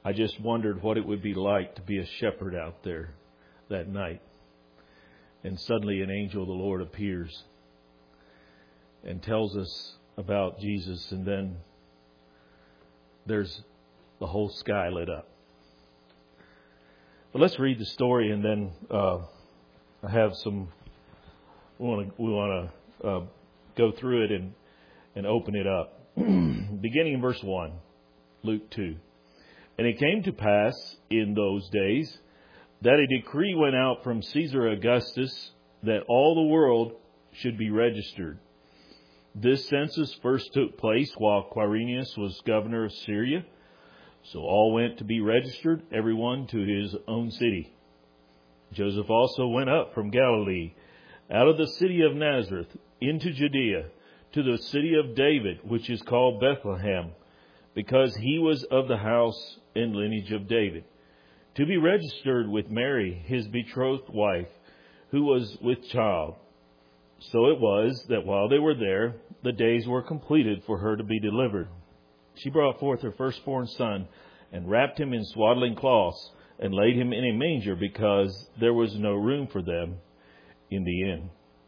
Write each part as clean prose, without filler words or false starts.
I just wondered what it would be like to be a shepherd out there that night. And suddenly an angel of the Lord appears and tells us about Jesus. And then there's the whole sky lit up. But let's read the story, and then I have some. We want to go through it and open it up. Beginning in verse 1, Luke 2. And it came to pass in those days that a decree went out from Caesar Augustus that all the world should be registered. This census first took place while Quirinius was governor of Syria. So all went to be registered, everyone to his own city. Joseph also went up from Galilee, out of the city of Nazareth, into Judea, to the city of David, which is called Bethlehem, because he was of the house and lineage of David, to be registered with Mary, his betrothed wife, who was with child. So it was that while they were there, the days were completed for her to be delivered. She brought forth her firstborn son and wrapped him in swaddling cloths and laid him in a manger because there was no room for them in the inn.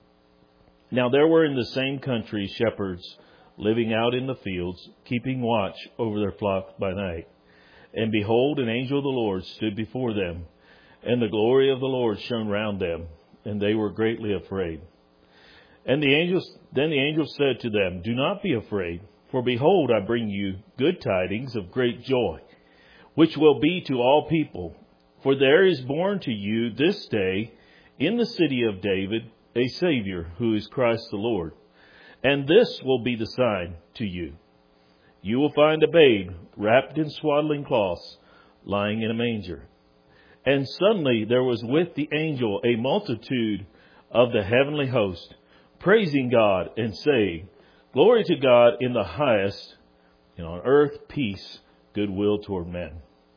Now there were in the same country shepherds living out in the fields, keeping watch over their flock by night. And behold, an angel of the Lord stood before them, and the glory of the Lord shone round them, and they were greatly afraid. And then the angel said to them, Do not be afraid. For behold, I bring you good tidings of great joy, which will be to all people. For there is born to you this day in the city of David a Savior, who is Christ the Lord. And this will be the sign to you. You will find a babe wrapped in swaddling cloths, lying in a manger. And suddenly there was with the angel a multitude of the heavenly host, praising God and saying, Glory to God in the highest, and on earth peace, goodwill toward men.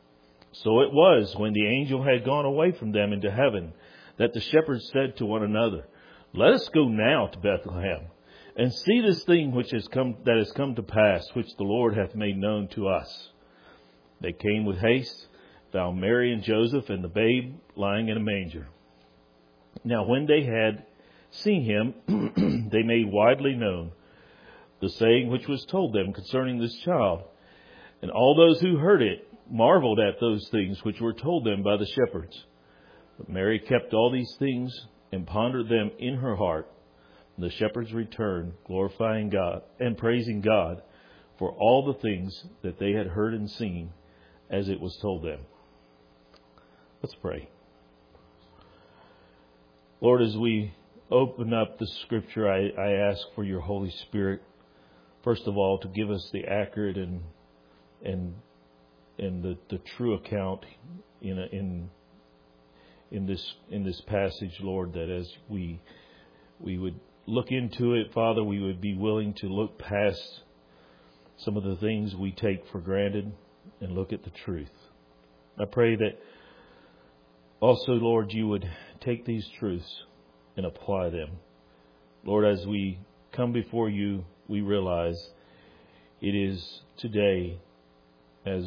So it was, when the angel had gone away from them into heaven, that the shepherds said to one another, Let us go now to Bethlehem, and see this thing that has come to pass, which the Lord hath made known to us. They came with haste, found Mary and Joseph and the babe lying in a manger. Now when they had seen him, they made widely known the saying which was told them concerning this child. And all those who heard it marveled at those things which were told them by the shepherds. But Mary kept all these things and pondered them in her heart. And the shepherds returned, glorifying God and praising God for all the things that they had heard and seen as it was told them. Let's pray. Lord, as we open up the Scripture, I ask for your Holy Spirit, first of all, to give us the accurate and the true account in this passage, Lord, that as we would look into it, Father, we would be willing to look past some of the things we take for granted and look at the truth. I pray that also, Lord, you would take these truths and apply them. Lord, as we come before you, we realize it is today as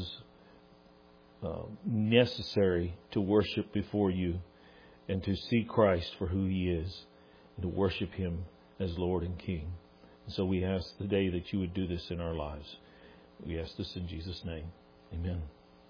necessary to worship before you and to see Christ for who he is and to worship him as Lord and King. And so we ask today that you would do this in our lives. We ask this in Jesus' name. Amen.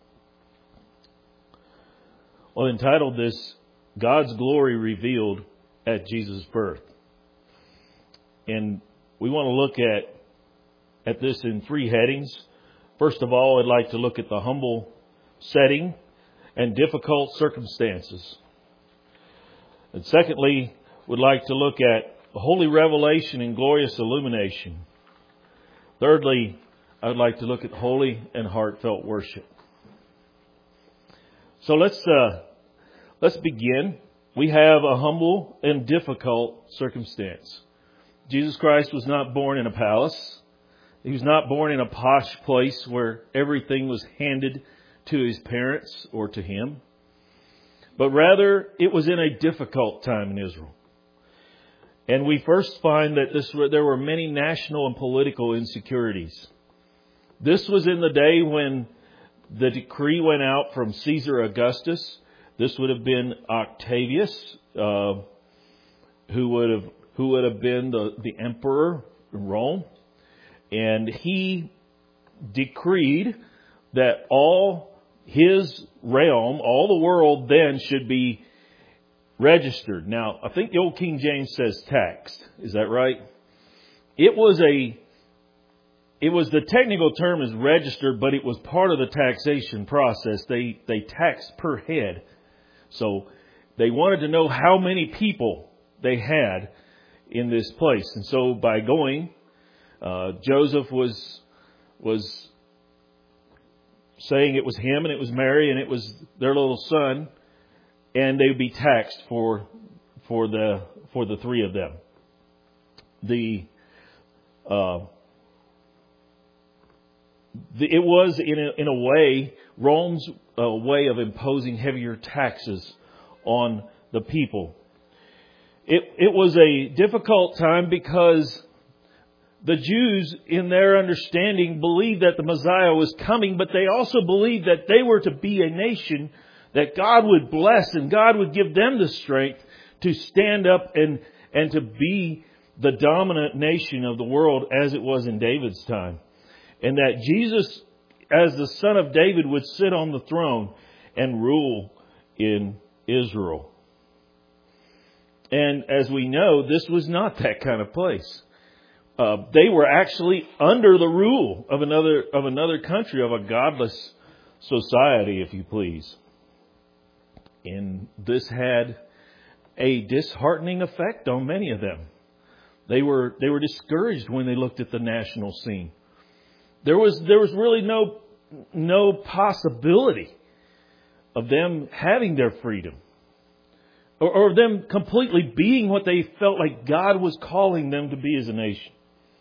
Well, entitled this, God's Glory Revealed at Jesus' Birth. And we want to look at this in three headings. First of all, I'd like to look at the humble setting and difficult circumstances. And secondly, we'd like to look at holy revelation and glorious illumination. Thirdly, I would like to look at holy and heartfelt worship. So let's begin. We have a humble and difficult circumstance. Jesus Christ was not born in a palace. He was not born in a posh place where everything was handed to his parents or to him. But rather, it was in a difficult time in Israel. And we first find that there were many national and political insecurities. This was in the day when the decree went out from Caesar Augustus. This would have been Octavius, who would have been the emperor in Rome. And he decreed that all his realm, all the world then should be registered. Now, I think the old King James says taxed. Is that right? It was the technical term is registered, but it was part of the taxation process. They taxed per head. So they wanted to know how many people they had in this place. And so by going, Joseph was saying it was him and it was Mary and it was their little son, and they would be taxed for the three of them. It was in a way Rome's way of imposing heavier taxes on the people. It was a difficult time because the Jews, in their understanding, believed that the Messiah was coming, but they also believed that they were to be a nation that God would bless and God would give them the strength to stand up and to be the dominant nation of the world as it was in David's time. And that Jesus, as the son of David, would sit on the throne and rule in Israel. And as we know, this was not that kind of place. They were actually under the rule of another country, of a godless society, if you please. And this had a disheartening effect on many of them. They were discouraged when they looked at the national scene. There was really no possibility of them having their freedom, or of them completely being what they felt like God was calling them to be as a nation.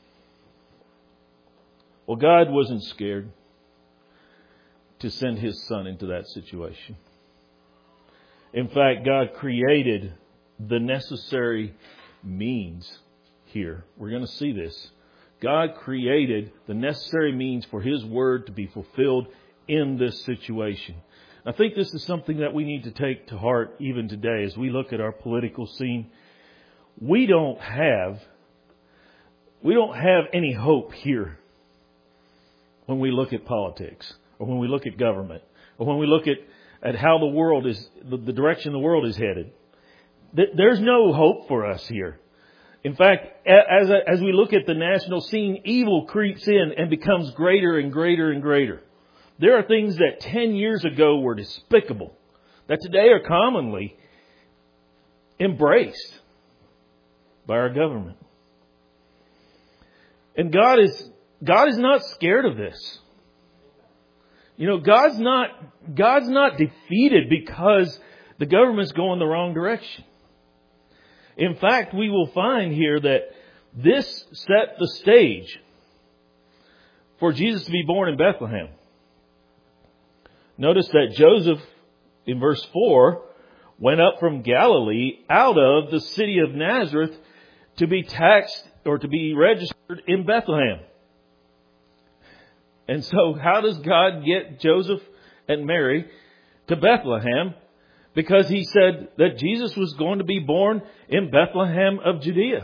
Well, God wasn't scared to send His Son into that situation. In fact, God created the necessary means here. We're going to see this. God created the necessary means for His Word to be fulfilled in this situation. I think this is something that we need to take to heart even today as we look at our political scene. We don't have any hope here when we look at politics, or when we look at government, or when we look at how the world is, the direction the world is headed. There's no hope for us here. In fact, as we look at the national scene, evil creeps in and becomes greater and greater and greater. There are things that 10 years ago were despicable that today are commonly embraced by our government. And God is not scared of this. You know, God's not defeated because the government's going the wrong direction. In fact, we will find here that this set the stage for Jesus to be born in Bethlehem. Notice that Joseph, in verse 4, went up from Galilee out of the city of Nazareth to be taxed or to be registered in Bethlehem. And so how does God get Joseph and Mary to Bethlehem? Because He said that Jesus was going to be born in Bethlehem of Judea.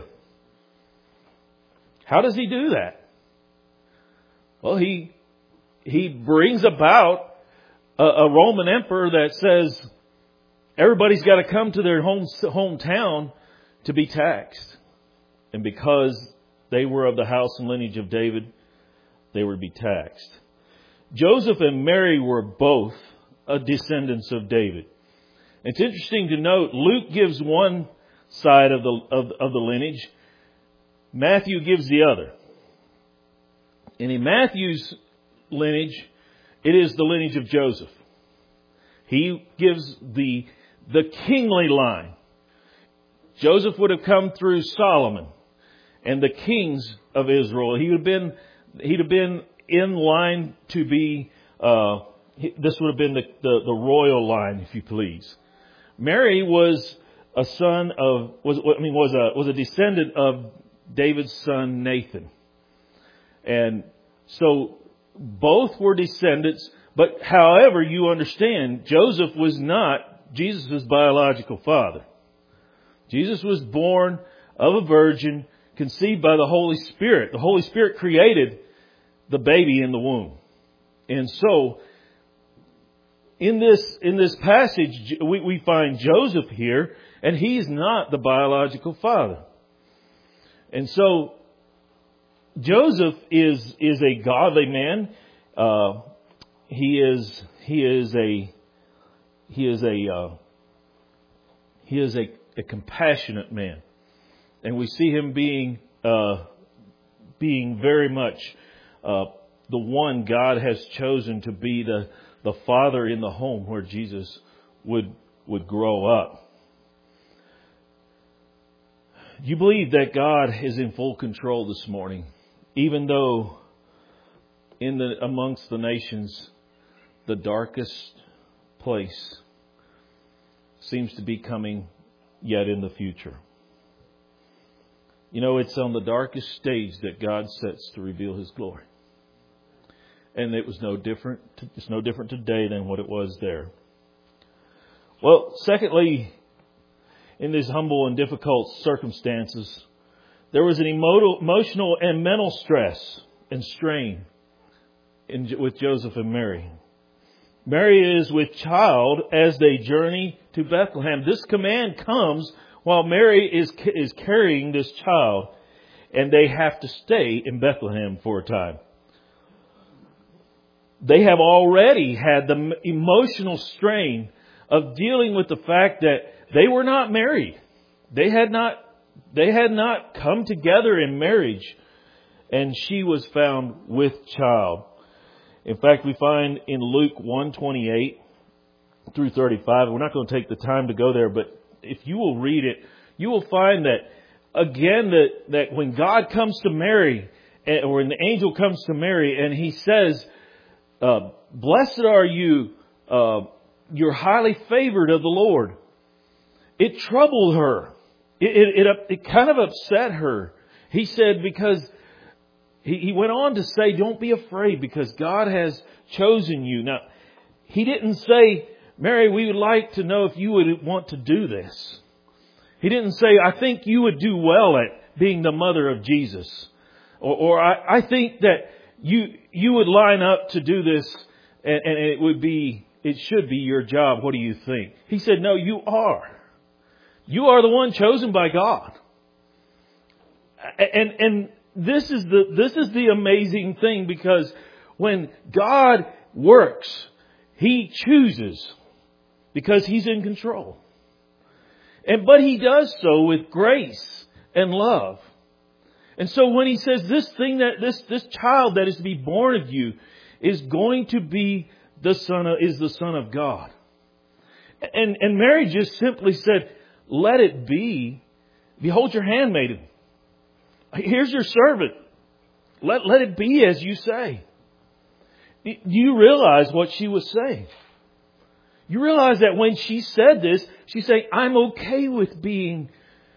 How does He do that? Well, He brings about a Roman emperor that says everybody's got to come to their hometown to be taxed. And because they were of the house and lineage of David, they would be taxed. Joseph and Mary were both descendants of David. It's interesting to note, Luke gives one side of the lineage. Matthew gives the other. And in Matthew's lineage, it is the lineage of Joseph. He gives the kingly line. Joseph would have come through Solomon and the kings of Israel. He'd have been in line to be. This would have been the royal line, if you please. Mary was a descendant of David's son Nathan. And so both were descendants, But however, you understand, Joseph was not Jesus' biological father. Jesus was born of a virgin, conceived by the Holy Spirit. The Holy Spirit created the baby in the womb. And so, in this passage, we find Joseph here, and he's not the biological father. And so, Joseph is a godly man. He is a compassionate man, and we see him being very much the one God has chosen to be the father in the home where Jesus would grow up. You believe that God is in full control this morning, even though amongst the nations, the darkest place seems to be coming yet in the future. You know, it's on the darkest stage that God sets to reveal His glory. And it's no different today than what it was there. Well, secondly, in these humble and difficult circumstances, there was an emotional and mental stress and strain with Joseph and Mary. Mary is with child as they journey to Bethlehem. This command comes while Mary is carrying this child, and they have to stay in Bethlehem for a time. They have already had the emotional strain of dealing with the fact that they were not married. They had not come together in marriage, and she was found with child. In fact, we find in Luke 1:28 through 35, we're not going to take the time to go there, but if you will read it, you will find that, again, that when God comes to Mary, or when the angel comes to Mary, and he says, blessed are you, you're highly favored of the Lord. It troubled her. It kind of upset her. He said, because he went on to say, don't be afraid because God has chosen you. Now, he didn't say, Mary, we would like to know if you would want to do this. He didn't say, I think you would do well at being the mother of Jesus. Or I think that you would line up to do this and it should be your job. What do you think? He said, no, you are. You are the one chosen by God. And this is the amazing thing, because when God works, He chooses because He's in control. But He does so with grace and love. And so when He says this child that is to be born of you is going to be the Son of God. And Mary just simply said, let it be. Behold your handmaiden. Here's your servant. Let it be as you say. Do you realize what she was saying? You realize that when she said this, she's saying, I'm okay with being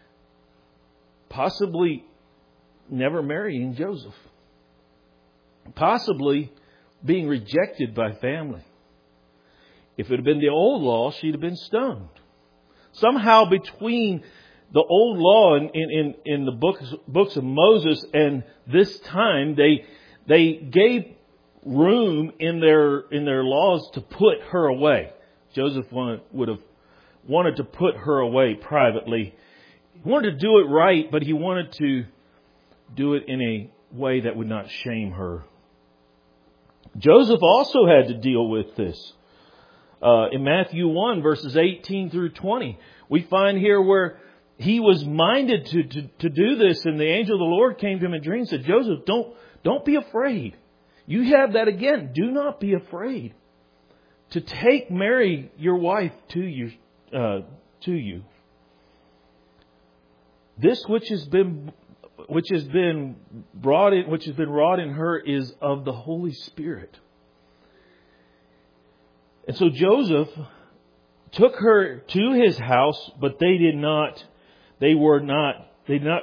possibly never marrying Joseph. Possibly being rejected by family. If it had been the old law, she'd have been stoned. Somehow between the old law in the books of Moses and this time, they gave room in their laws to put her away. Joseph would have wanted to put her away privately. He wanted to do it right, but he wanted to do it in a way that would not shame her. Joseph also had to deal with this. In Matthew 1, verses 18 through 20, we find here where he was minded to do this, and the angel of the Lord came to him in a dream and said, Joseph, don't be afraid. You have that again. Do not be afraid to take Mary, your wife, to you. This which has been wrought in her is of the Holy Spirit. And so Joseph took her to his house, but they did not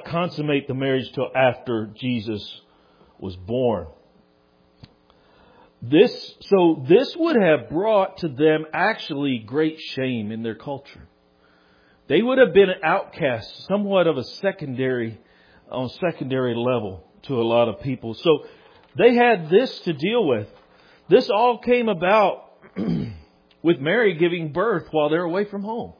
consummate the marriage till after Jesus was born. This would have brought to them actually great shame in their culture. They would have been outcasts, somewhat of a secondary level to a lot of people. So they had this to deal with. This all came about with Mary giving birth while they're away from home.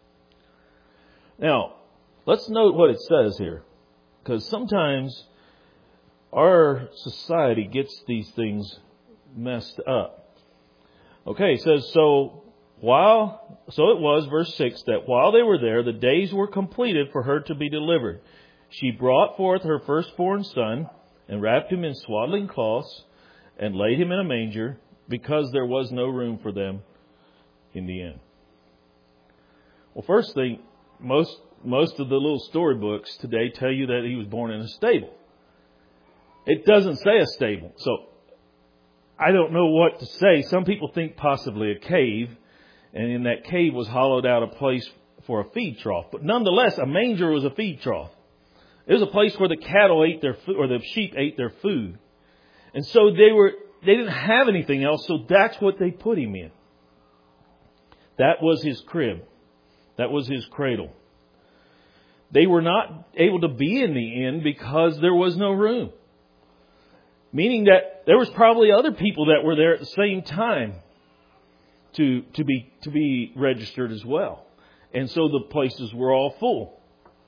Now, let's note what it says here, because sometimes our society gets these things messed up. Okay, it says, so it was, verse 6, that while they were there, the days were completed for her to be delivered. She brought forth her firstborn son and wrapped him in swaddling cloths and laid him in a manger because there was no room for them in the inn. Well, first thing, most of the little storybooks today tell you that he was born in a stable. It doesn't say a stable. So I don't know what to say. Some people think possibly a cave, and in that cave was hollowed out a place for a feed trough. But nonetheless, a manger was a feed trough. It was a place where the cattle ate their food, or the sheep ate their food. And so they didn't have anything else, so that's what they put him in. That was his crib. That was his cradle. They were not able to be in the inn because there was no room. Meaning that there was probably other people that were there at the same time to be registered as well. And so the places were all full.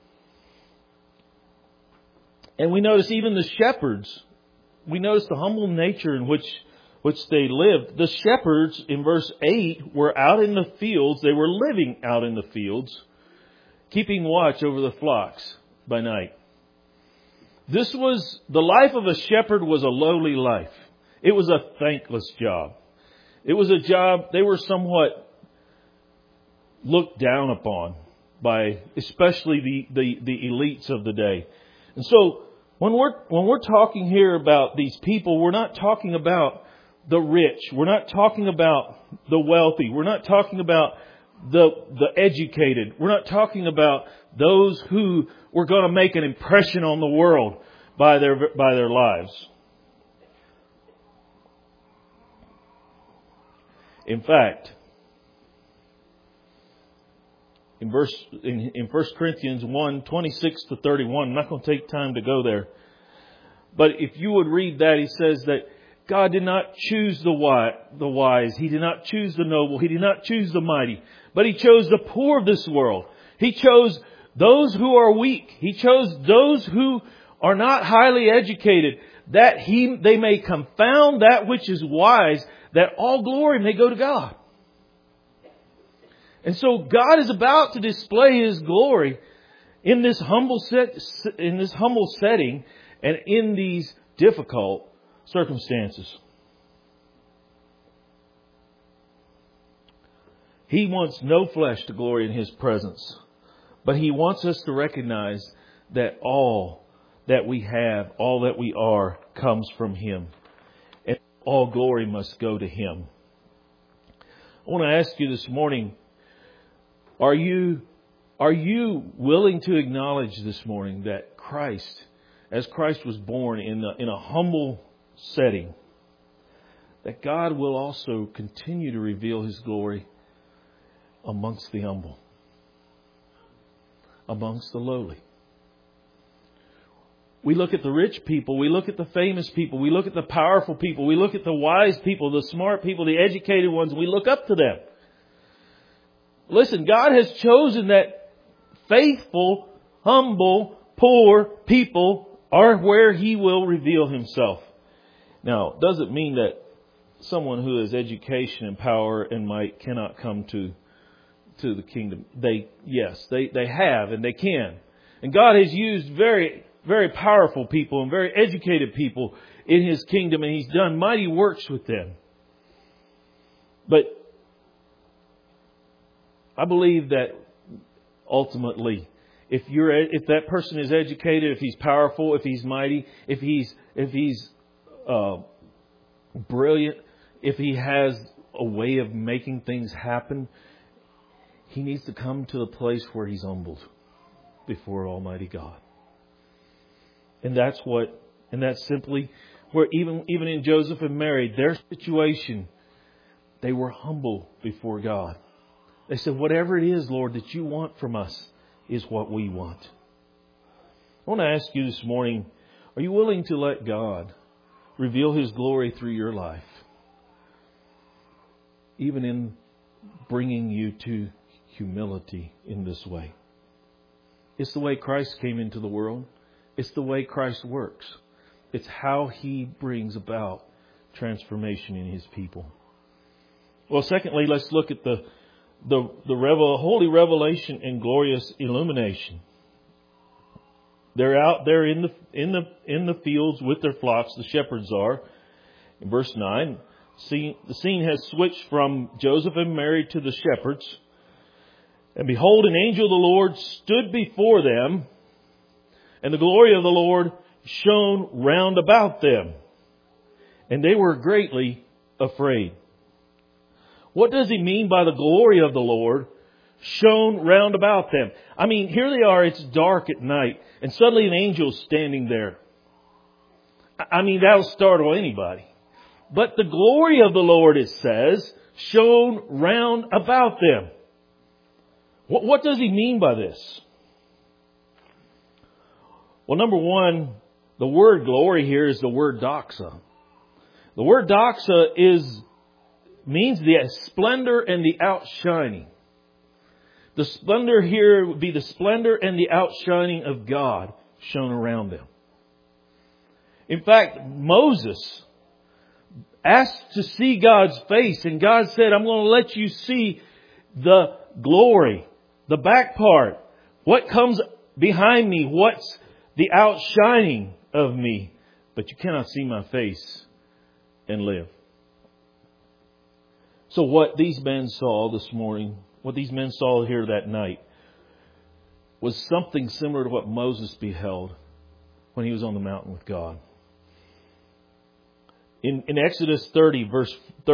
And we notice even the shepherds, we notice the humble nature in which they lived. The shepherds in verse 8 were out in the fields. They were living out in the fields, keeping watch over the flocks by night. The life of a shepherd was a lowly life. It was a thankless job. It was a job they were somewhat looked down upon by especially the elites of the day. And so when we're talking here about these people, we're not talking about the rich. We're not talking about the wealthy. We're not talking about the educated. We're not talking about those who were going to make an impression on the world by their lives. In fact, in 1 Corinthians 1, 26 to 31, I'm not going to take time to go there. But if you would read that, he says that God did not choose the wise. He did not choose the noble. He did not choose the mighty. But He chose the poor of this world. He chose those who are weak. He chose those who are not highly educated, that they may confound that which is wise, that all glory may go to God. And so God is about to display His glory in this humble setting and in these difficult circumstances. He wants no flesh to glory in His presence, but He wants us to recognize that all that we have, all that we are, comes from Him. And all glory must go to Him. I want to ask you this morning, are you willing to acknowledge this morning that Christ, as Christ was born in a humble setting, that God will also continue to reveal His glory amongst the humble, amongst the lowly? We look at the rich people, we look at the famous people, we look at the powerful people, we look at the wise people, the smart people, the educated ones, we look up to them. Listen, God has chosen that faithful, humble, poor people are where He will reveal Himself. Now, it doesn't mean that someone who has education and power and might cannot come to the kingdom. They have and they can. And God has used very, very powerful people and very educated people in His kingdom, and He's done mighty works with them. But I believe that ultimately, if that person is educated, if he's powerful, if he's mighty, if he's brilliant, if he has a way of making things happen, he needs to come to the place where he's humbled before Almighty God. And that's simply where even in Joseph and Mary, their situation, they were humble before God. They said, whatever it is, Lord, that you want from us is what we want. I want to ask you this morning, are you willing to let God reveal His glory through your life? Even in bringing you to humility in this way. It's the way Christ came into the world. It's the way Christ works. It's how He brings about transformation in His people. Well, secondly, let's look at the holy revelation and glorious illumination. They're out there in the fields with their flocks. The shepherds are. In verse 9, the scene has switched from Joseph and Mary to the shepherds. And behold, an angel of the Lord stood before them, and the glory of the Lord shone round about them, and they were greatly afraid. What does He mean by the glory of the Lord shone round about them? I mean, here they are, it's dark at night, and suddenly an angel's standing there. I mean, that'll startle anybody. But the glory of the Lord, it says, shone round about them. What does He mean by this? Well, number one, the word glory here is the word doxa. The word doxa means the splendor and the outshining. The splendor here would be the splendor and the outshining of God shone around them. In fact, Moses asked to see God's face, and God said, I'm going to let you see the glory, the back part, what comes behind me, what's the outshining of me, but you cannot see my face and live. So what these men saw this morning, what these men saw here that night, was something similar to what Moses beheld when he was on the mountain with God. In Exodus 40, verse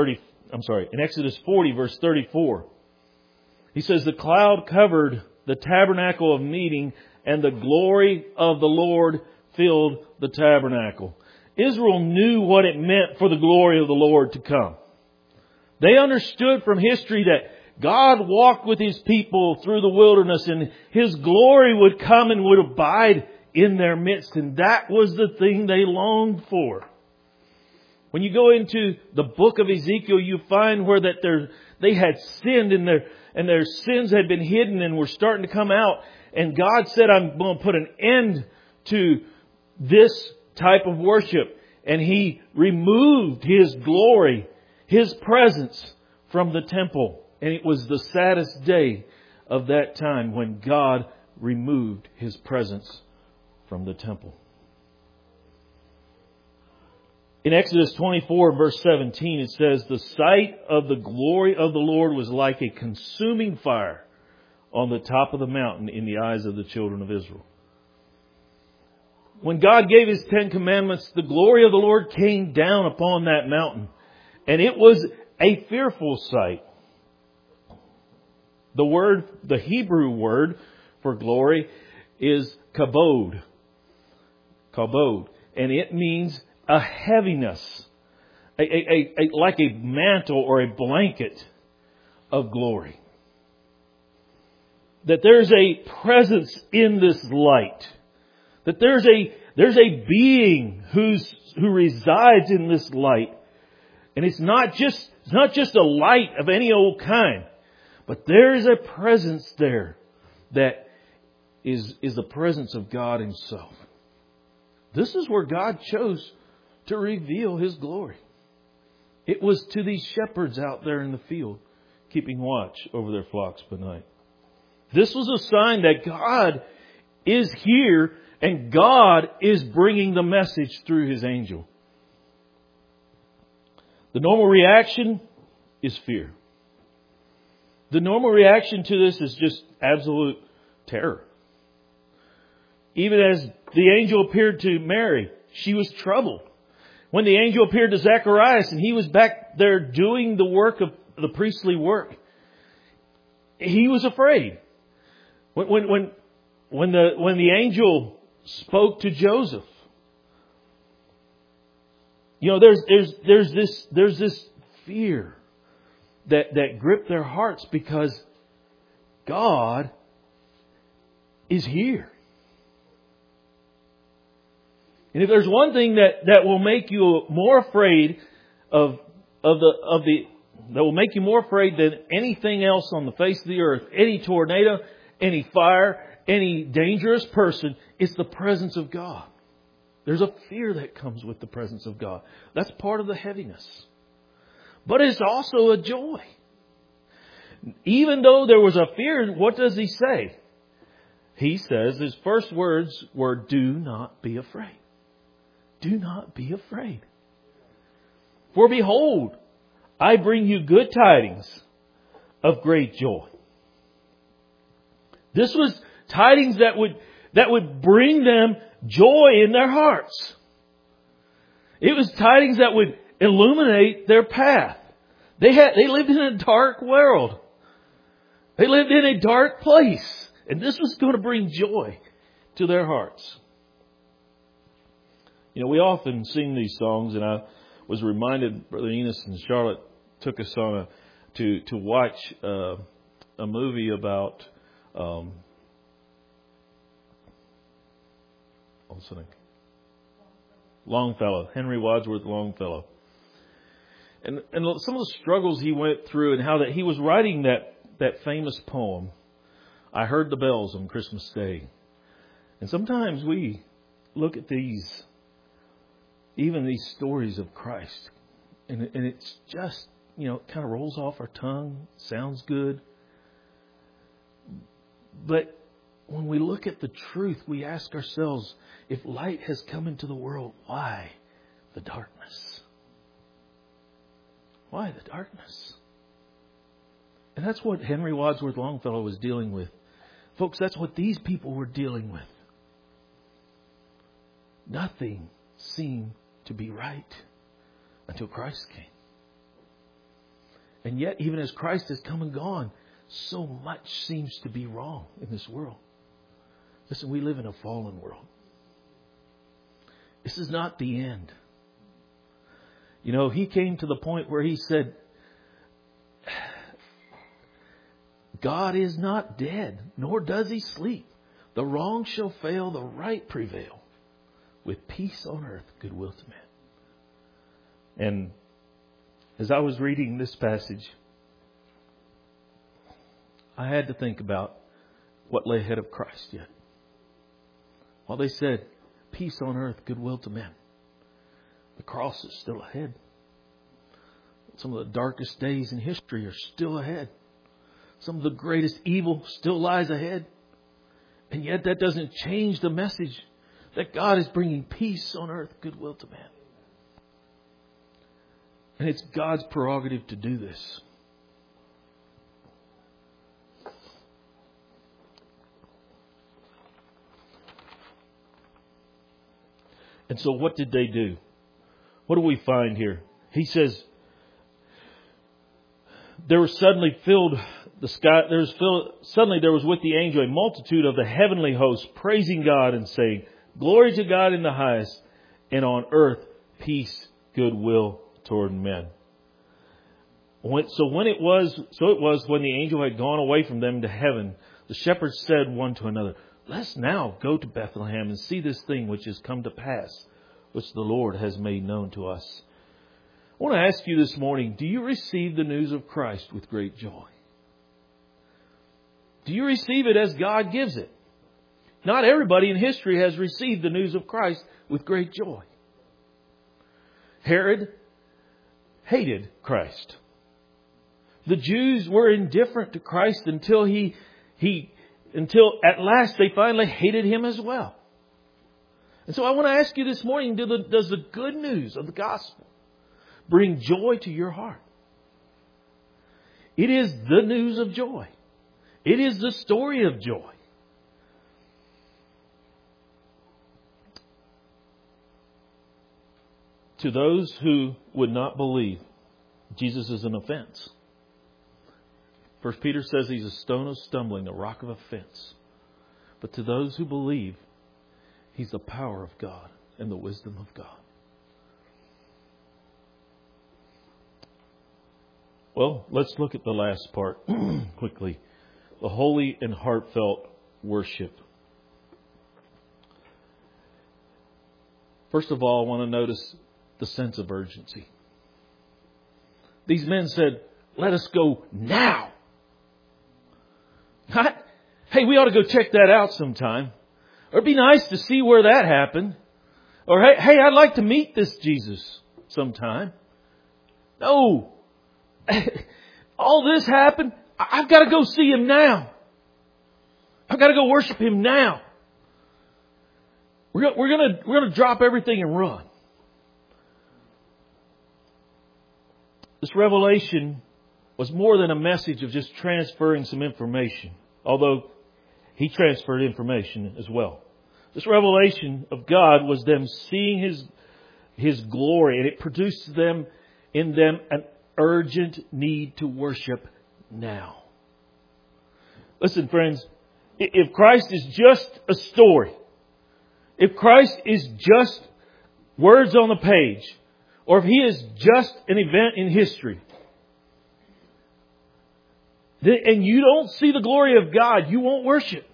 34, he says, the cloud covered the tabernacle of meeting, and the glory of the Lord filled the tabernacle. Israel knew what it meant for the glory of the Lord to come. They understood from history that God walked with His people through the wilderness, and His glory would come and would abide in their midst. And that was the thing they longed for. When you go into the book of Ezekiel, you find where that they had sinned and their sins had been hidden and were starting to come out. And God said, I'm going to put an end to this type of worship. And He removed His glory, His presence from the temple. And it was the saddest day of that time when God removed His presence from the temple. In Exodus 24, verse 17, it says, the sight of the glory of the Lord was like a consuming fire on the top of the mountain in the eyes of the children of Israel. When God gave His 10 commandments, the glory of the Lord came down upon that mountain. And it was a fearful sight. The Hebrew word for glory is kabod. Kabod. And it means a heaviness, like a mantle or a blanket of glory. That there's a presence in this light. That there's a being who resides in this light. And it's not just a light of any old kind, but there is a presence there that is the presence of God Himself. This is where God chose to reveal His glory. It was to these shepherds out there in the field, keeping watch over their flocks by night. This was a sign that God is here and God is bringing the message through His angel. The normal reaction is fear. The normal reaction to this is just absolute terror. Even as the angel appeared to Mary, she was troubled. When the angel appeared to Zacharias and he was back there doing the work of the priestly work, he was afraid. When the angel spoke to Joseph, there's this fear that gripped their hearts because God is here. And if there's one thing that will make you more afraid that will make you more afraid than anything else on the face of the earth, any tornado, any fire, any dangerous person, it's the presence of God. There's a fear that comes with the presence of God. That's part of the heaviness. But it's also a joy. Even though there was a fear, what does He say? He says, His first words were, do not be afraid. Do not be afraid. For behold, I bring you good tidings of great joy. This was tidings that would bring them joy in their hearts. It was tidings that would illuminate their path. They lived in a dark world. They lived in a dark place. And this was going to bring joy to their hearts. We often sing these songs, and I was reminded, Brother Enos and Charlotte took us on to watch a movie about Longfellow, Henry Wadsworth Longfellow, and some of the struggles he went through, and how that he was writing that famous poem, I Heard the Bells on Christmas Day. And sometimes we look at these stories of Christ, and it's just, it kind of rolls off our tongue, sounds good. But when we look at the truth, we ask ourselves, if light has come into the world, why the darkness? Why the darkness? And that's what Henry Wadsworth Longfellow was dealing with. Folks, that's what these people were dealing with. Nothing seemed to be right until Christ came. And yet, even as Christ has come and gone, so much seems to be wrong in this world. Listen, we live in a fallen world. This is not the end. He came to the point where He said, God is not dead, nor does He sleep. The wrong shall fail, the right prevail. With peace on earth, goodwill to men. And as I was reading this passage, I had to think about what lay ahead of Christ yet. While they said, peace on earth, goodwill to men, the cross is still ahead. Some of the darkest days in history are still ahead. Some of the greatest evil still lies ahead. And yet that doesn't change the message that God is bringing peace on earth, goodwill to man. And it's God's prerogative to do this. And so what did they do? What do we find here? He says, there was suddenly filled the sky. Suddenly there was with the angel a multitude of the heavenly hosts praising God and saying, glory to God in the highest, and on earth peace, goodwill toward men. It was when the angel had gone away from them to heaven, the shepherds said one to another, let's now go to Bethlehem and see this thing which has come to pass, which the Lord has made known to us. I want to ask you this morning, do you receive the news of Christ with great joy? Do you receive it as God gives it? Not everybody in history has received the news of Christ with great joy. Herod hated Christ. The Jews were indifferent to Christ until at last they finally hated Him as well. And so I want to ask you this morning, does the good news of the gospel bring joy to your heart? It is the news of joy. It is the story of joy. To those who would not believe, Jesus is an offense. 1 Peter says He's a stone of stumbling, a rock of offense. But to those who believe, He's the power of God and the wisdom of God. Well, let's look at the last part quickly. The holy and heartfelt worship. First of all, I want to notice the sense of urgency. These men said, let us go now. Not, hey, we ought to go check that out sometime. Or it'd be nice to see where that happened. Or hey, I'd like to meet this Jesus sometime. No. All this happened. I've got to go see Him now. I've got to go worship Him now. We're going to drop everything and run. This revelation was more than a message of just transferring some information, although He transferred information as well. This revelation of God was them seeing His glory, and it produced in them an urgent need to worship now. Listen, friends, if Christ is just a story, if Christ is just words on the page, or if He is just an event in history, and you don't see the glory of God, you won't worship.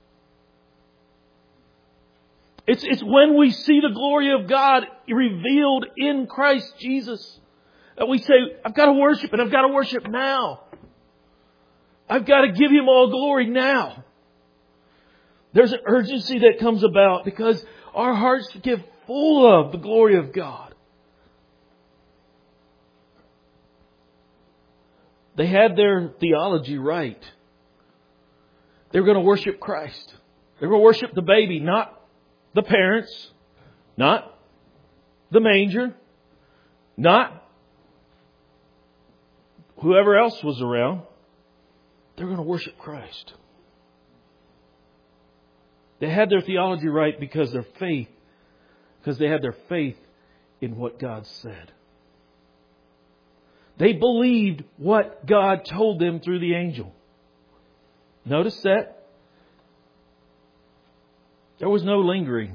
It's when we see the glory of God revealed in Christ Jesus that we say, I've got to worship, and I've got to worship now. I've got to give Him all glory now. There's an urgency that comes about because our hearts get full of the glory of God. They had their theology right. They were going to worship Christ. They were going to worship the baby, not the parents, not the manger, not whoever else was around. They were going to worship Christ. They had their theology right because they had their faith in what God said. They believed what God told them through the angel. Notice that. There was no lingering.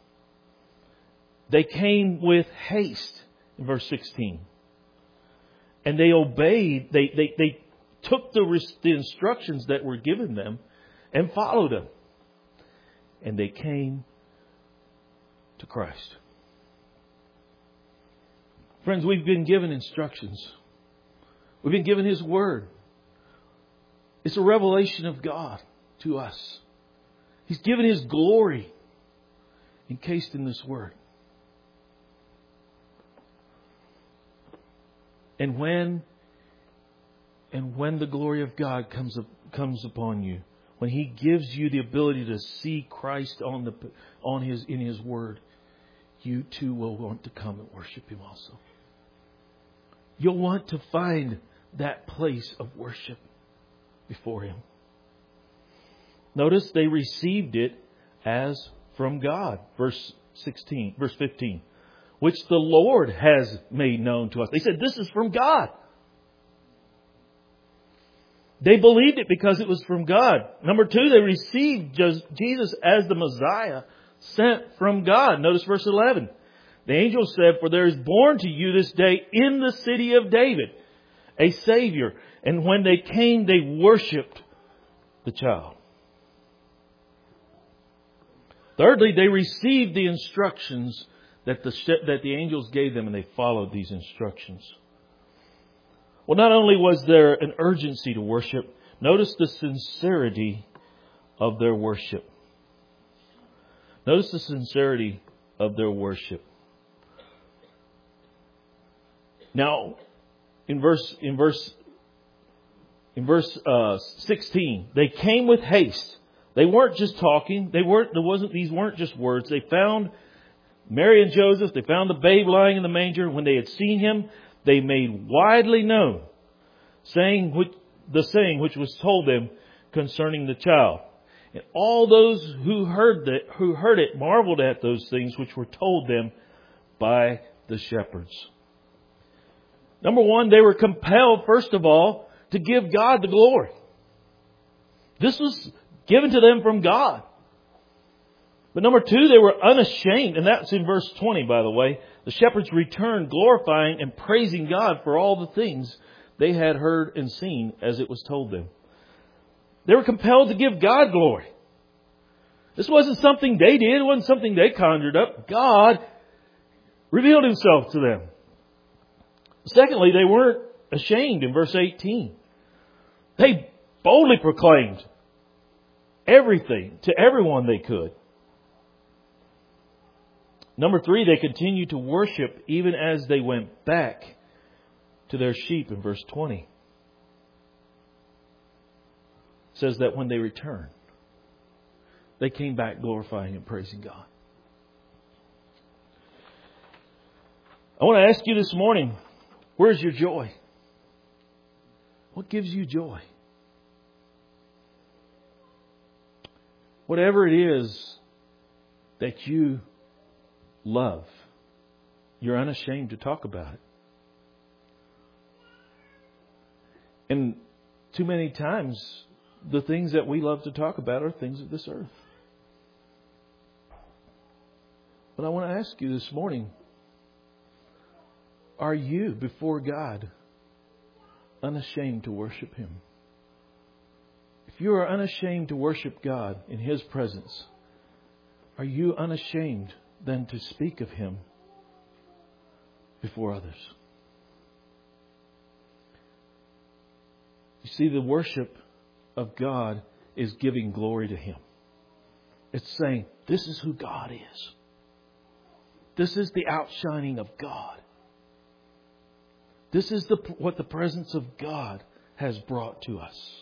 They came with haste in verse 16. And they obeyed. They took the instructions that were given them and followed them. And they came to Christ. Friends, we've been given instructions. We've been given His Word. It's a revelation of God to us. He's given His glory encased in this Word. And when the glory of God comes upon you, when He gives you the ability to see Christ in His Word, you too will want to come and worship Him also. You'll want to find that place of worship before Him. Notice they received it as from God. Verse 15. Which the Lord has made known to us. They said, this is from God. They believed it because it was from God. Number 2, they received Jesus as the Messiah sent from God. Notice verse 11. The angel said, for there is born to you this day in the city of David a Savior. And when they came, they worshipped the child. Thirdly, they received the instructions that the angels gave them, and they followed these instructions. Well, not only was there an urgency to worship, notice the sincerity of their worship. Notice the sincerity of their worship. Now, in verse 16, they came with haste. They weren't just talking. These weren't just words. They found Mary and Joseph. They found the babe lying in the manger. When they had seen Him, they made widely known the saying which was told them concerning the child. And all those who heard it marveled at those things which were told them by the shepherds. Number 1, they were compelled, first of all, to give God the glory. This was given to them from God. But number 2, they were unashamed. And that's in verse 20, by the way. The shepherds returned glorifying and praising God for all the things they had heard and seen as it was told them. They were compelled to give God glory. This wasn't something they did. It wasn't something they conjured up. God revealed Himself to them. Secondly, they weren't ashamed in verse 18. They boldly proclaimed everything to everyone they could. Number 3, they continued to worship even as they went back to their sheep in verse 20. It says that when they returned, they came back glorifying and praising God. I want to ask you this morning, where's your joy? What gives you joy? Whatever it is that you love, you're unashamed to talk about it. And too many times, the things that we love to talk about are things of this earth. But I want to ask you this morning, are you before God unashamed to worship Him? If you are unashamed to worship God in His presence, are you unashamed then to speak of Him before others? You see, the worship of God is giving glory to Him. It's saying, this is who God is. This is the outshining of God. This is what the presence of God has brought to us.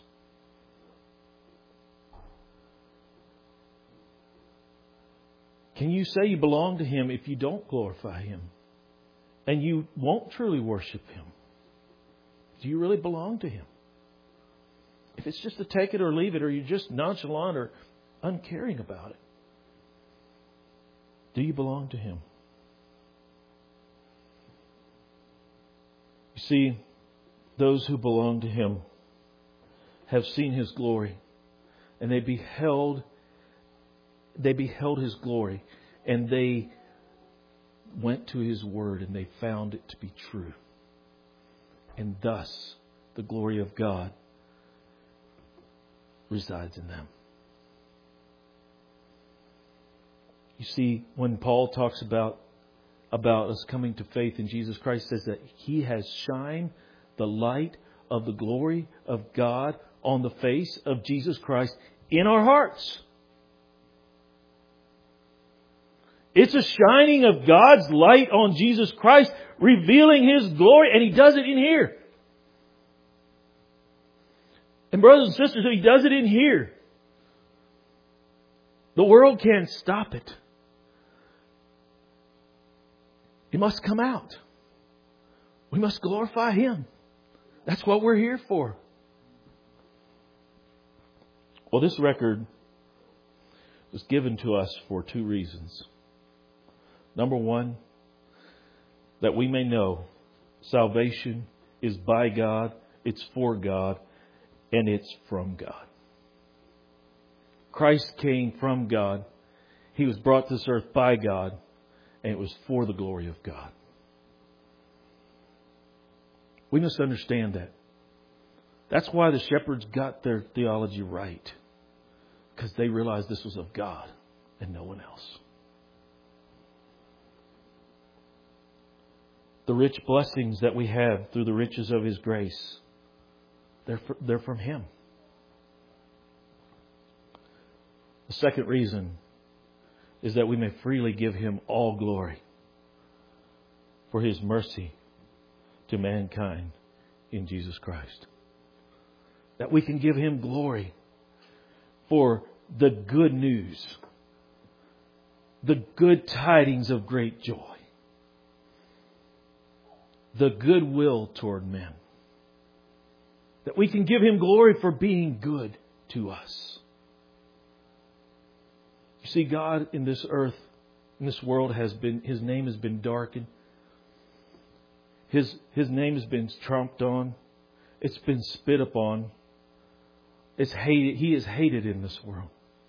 Can you say you belong to Him if you don't glorify Him? And you won't truly worship Him? Do you really belong to Him? If it's just a take it or leave it, or you're just nonchalant or uncaring about it, do you belong to Him? You see, those who belong to Him have seen His glory, and they beheld His glory, and they went to His Word, and they found it to be true. And thus, the glory of God resides in them. You see, when Paul talks about us coming to faith in Jesus Christ, says that He has shined the light of the glory of God on the face of Jesus Christ in our hearts. It's a shining of God's light on Jesus Christ, revealing His glory, and He does it in here. And brothers and sisters, if He does it in here, the world can't stop it. It must come out. We must glorify Him. That's what we're here for. Well, this record was given to us for 2 reasons. Number 1, that we may know salvation is by God, it's for God, and it's from God. Christ came from God. He was brought to this earth by God, and it was for the glory of God. We must understand that. That's why the shepherds got their theology right, because they realized this was of God and no one else. The rich blessings that we have through the riches of His grace, they're from Him. The second reason is that we may freely give Him all glory for His mercy to mankind in Jesus Christ. That we can give Him glory for the good news, the good tidings of great joy, the goodwill toward men. That we can give Him glory for being good to us. You see, God in this earth, in this world, His name has been darkened. His name has been trumped on. It's been spit upon. It's hated. He is hated in this world.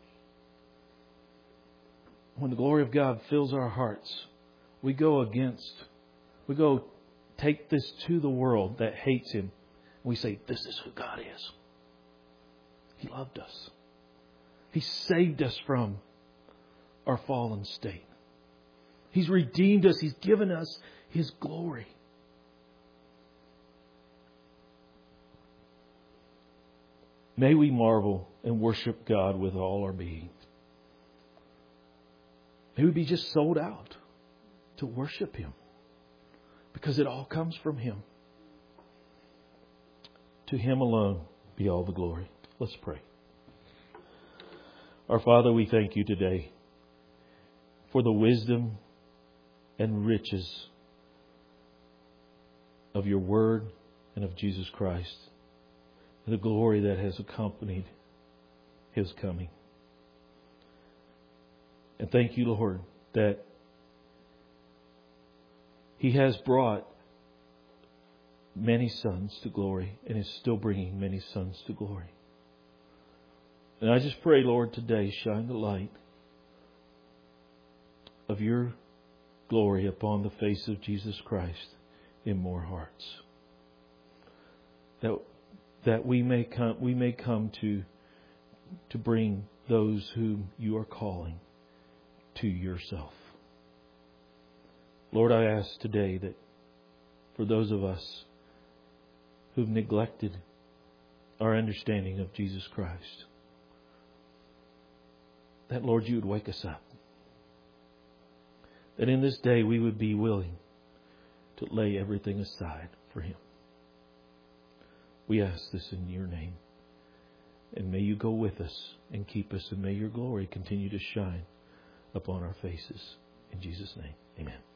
When the glory of God fills our hearts, we go take this to the world that hates Him, We say, this is who God is. He loved us. He saved us from our fallen state. He's redeemed us. He's given us His glory. May we marvel and worship God with all our being. May we be just sold out to worship Him, because it all comes from Him. To Him alone be all the glory. Let's pray. Our Father, we thank You today for the wisdom and riches of Your Word and of Jesus Christ, and the glory that has accompanied His coming. And thank You, Lord, that He has brought many sons to glory and is still bringing many sons to glory. And I just pray, Lord, today, shine the light of Your glory upon the face of Jesus Christ in more hearts. That we may come to bring those whom You are calling to Yourself. Lord, I ask today that for those of us who've neglected our understanding of Jesus Christ, that, Lord, You would wake us up. That in this day we would be willing to lay everything aside for Him. We ask this in Your name. And may You go with us and keep us, and may Your glory continue to shine upon our faces. In Jesus' name, amen.